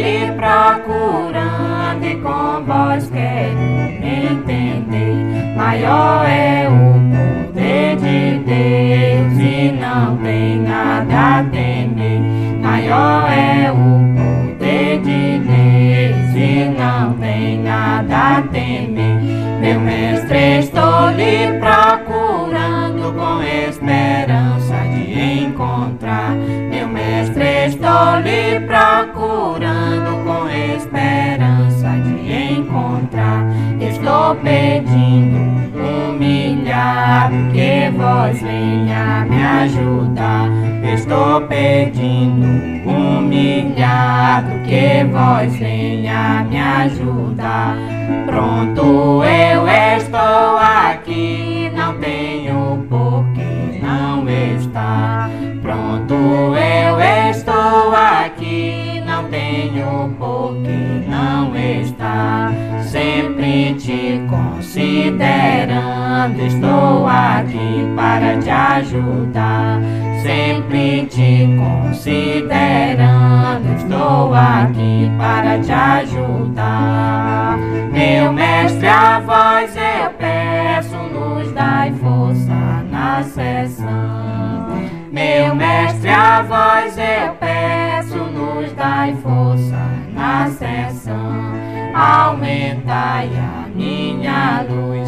lhe procurando e com voz quero me entender. Maior é o poder de Deus e não tem nada a temer. Maior é o poder de Deus e não tem nada a temer. Meu mestre, estou lhe procurando com esperança de encontrar. Meu mestre, estou lhe procurando com esperança de encontrar. Estou pedindo humilhado que vós venha me ajudar. Estou pedindo humilhado que vós venha me ajudar. Pronto, eu estou aqui, não tenho por que não estar. Pronto, eu estou aqui, não tenho por que não estar. Sempre te considerando, estou aqui para te ajudar. Sempre te considerando, estou aqui para te ajudar. Meu mestre, a vós eu peço, nos dai força na sessão. Meu mestre, a vós eu peço, nos dai força na sessão. Aumentai a minha luz,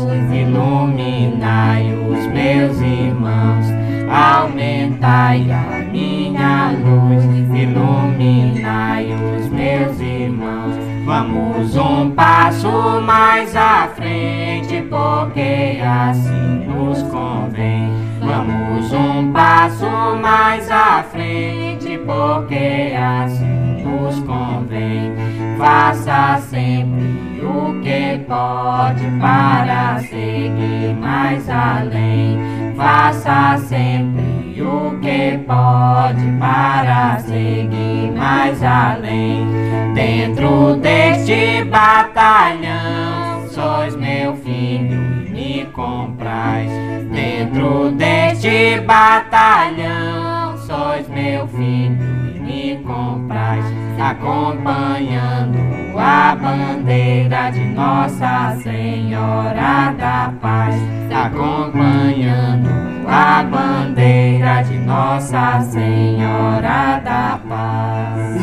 iluminai os meus irmãos. Aumentai a minha luz, iluminai os meus irmãos. Vamos um passo mais à frente, porque assim nos convém. Vamos um passo mais à frente, porque assim nos convém. Faça sempre o que pode para seguir mais além. Faça sempre o que pode para seguir mais além. Dentro deste batalhão, sois meu filho e me comprais. Dentro deste batalhão, sois meu filho e me comprais. Acompanhando a bandeira de Nossa Senhora da Paz. Acompanhando a bandeira de Nossa Senhora da Paz.